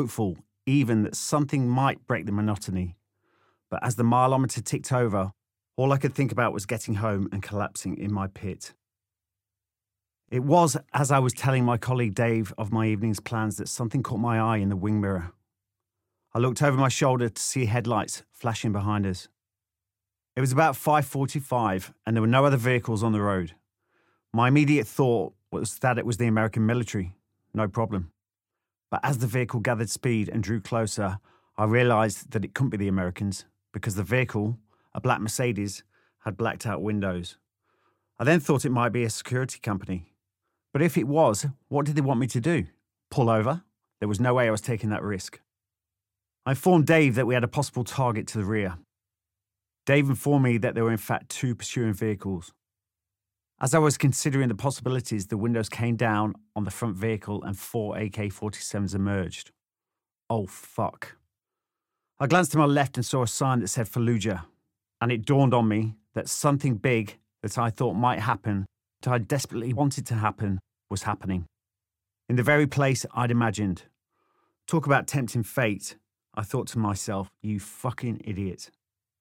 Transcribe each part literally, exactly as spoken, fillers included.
hopeful even that something might break the monotony. But as the mileometer ticked over, all I could think about was getting home and collapsing in my pit. It was as I was telling my colleague Dave of my evening's plans that something caught my eye in the wing mirror. I looked over my shoulder to see headlights flashing behind us. It was about five forty-five and there were no other vehicles on the road. My immediate thought was that it was the American military. No problem. But as the vehicle gathered speed and drew closer, I realised that it couldn't be the Americans because the vehicle, a black Mercedes, had blacked out windows. I then thought it might be a security company. But if it was, what did they want me to do? Pull over? There was no way I was taking that risk. I informed Dave that we had a possible target to the rear. Dave informed me that there were in fact two pursuing vehicles. As I was considering the possibilities, the windows came down on the front vehicle and four A K forty-sevens emerged. Oh, fuck. I glanced to my left and saw a sign that said Fallujah, and it dawned on me that something big that I thought might happen, that I desperately wanted to happen, was happening. In the very place I'd imagined. Talk about tempting fate, I thought to myself, you fucking idiot.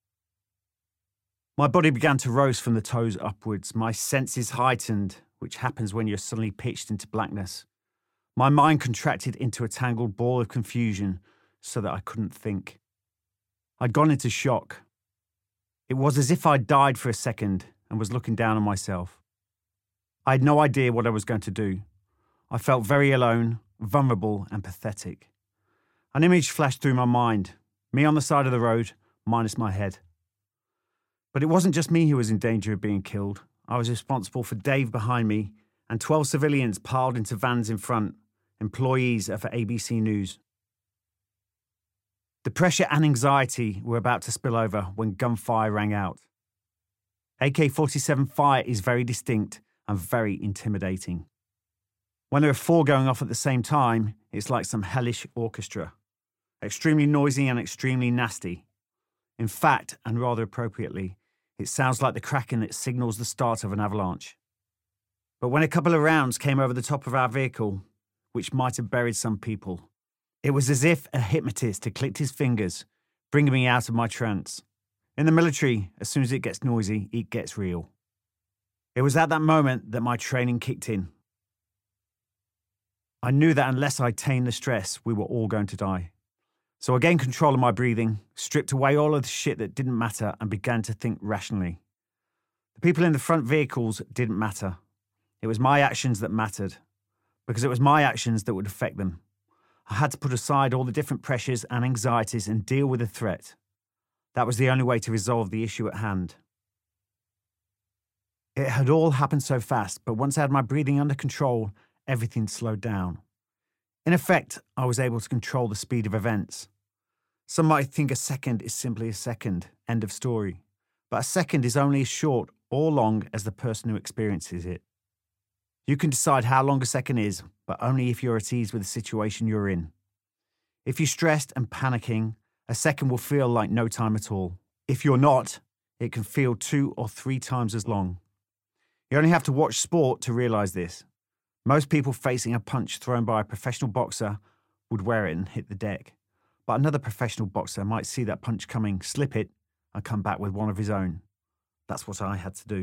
My body began to roast from the toes upwards, my senses heightened, which happens when you're suddenly pitched into blackness. My mind contracted into a tangled ball of confusion so that I couldn't think. I'd gone into shock. It was as if I'd died for a second and was looking down on myself. I had no idea what I was going to do. I felt very alone, vulnerable and pathetic. An image flashed through my mind, me on the side of the road, minus my head. But it wasn't just me who was in danger of being killed. I was responsible for Dave behind me and twelve civilians piled into vans in front, employees of A B C News. The pressure and anxiety were about to spill over when gunfire rang out. A K forty-seven fire is very distinct and very intimidating. When there are four going off at the same time, it's like some hellish orchestra. Extremely noisy and extremely nasty. In fact, and rather appropriately, it sounds like the cracking that signals the start of an avalanche. But when a couple of rounds came over the top of our vehicle, which might have buried some people, it was as if a hypnotist had clicked his fingers, bringing me out of my trance. In the military, as soon as it gets noisy, it gets real. It was at that moment that my training kicked in. I knew that unless I tamed the stress, we were all going to die. So I gained control of my breathing, stripped away all of the shit that didn't matter and began to think rationally. The people in the front vehicles didn't matter. It was my actions that mattered, because it was my actions that would affect them. I had to put aside all the different pressures and anxieties and deal with the threat. That was the only way to resolve the issue at hand. It had all happened so fast, but once I had my breathing under control, everything slowed down. In effect, I was able to control the speed of events. Some might think a second is simply a second, end of story. But a second is only as short or long as the person who experiences it. You can decide how long a second is, but only if you're at ease with the situation you're in. If you're stressed and panicking, a second will feel like no time at all. If you're not, it can feel two or three times as long. You only have to watch sport to realise this. Most people facing a punch thrown by a professional boxer would wear it and hit the deck. But another professional boxer might see that punch coming, slip it, and come back with one of his own. That's what I had to do.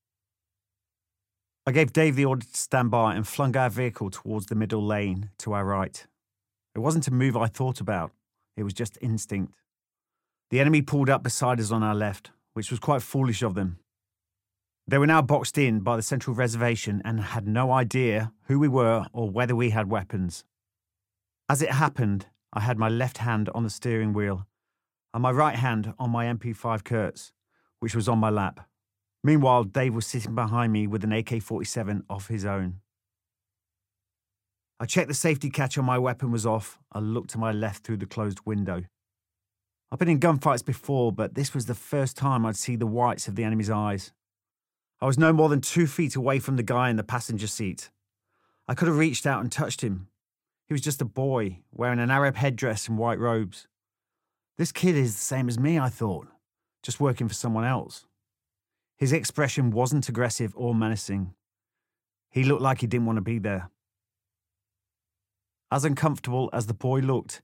I gave Dave the order to stand by and flung our vehicle towards the middle lane to our right. It wasn't a move I thought about. It was just instinct. The enemy pulled up beside us on our left, which was quite foolish of them. They were now boxed in by the central reservation and had no idea who we were or whether we had weapons. As it happened, I had my left hand on the steering wheel and my right hand on my M P five Kurtz, which was on my lap. Meanwhile, Dave was sitting behind me with an A K forty-seven of his own. I checked the safety catch on my weapon was off and looked to my left through the closed window. I've been in gunfights before, but this was the first time I'd see the whites of the enemy's eyes. I was no more than two feet away from the guy in the passenger seat. I could have reached out and touched him. He was just a boy, wearing an Arab headdress and white robes. This kid is the same as me, I thought, just working for someone else. His expression wasn't aggressive or menacing. He looked like he didn't want to be there. As uncomfortable as the boy looked,